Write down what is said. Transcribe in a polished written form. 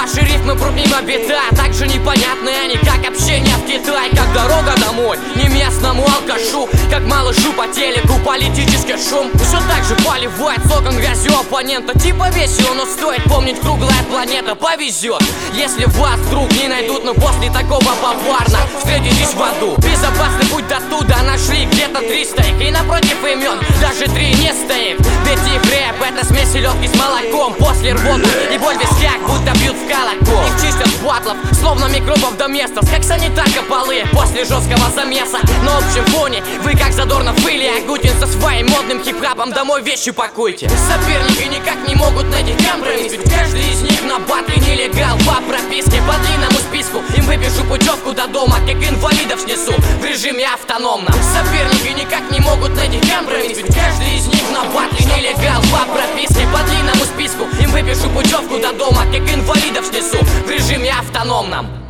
Ваши рифмы прут мимо беда, так же непонятны они, как общение в Китае. Как дорога домой, не местному алкашу, как малышу по телеку политический шум. Все так же поливает соком грязью оппонента. Типа весело, но стоит помнить, круглая планета. Повезет, если вас вдруг не найдут, но после такого поварно встретитесь в аду. Безопасный путь до туда нашли где-то 300 их, и напротив имен даже 3 не стоит. Ведь их рэп — это смесь селедки с молоком. После рвота и боль в висках, будто бьют в колокол. Их чистят с батлов, словно микробов до места, как санитарка полы после жесткого замеса. На общем фоне вы как Задорнов или Агутин со своим модным хип-хапом домой вещи пакуйте. Соперники никак не могут найти компромисс, ведь каждый из них на батле нелегал по прописке. По длинному списку им выпишу путевку до дома, как инвалидов снесу в режиме автономном. Соперники никак не могут найти компромисс, ведь каждый из них на батле нелегал по прописке. По длинному списку им выпишу путевку до дома, как инвалидов снесу в режиме автономном.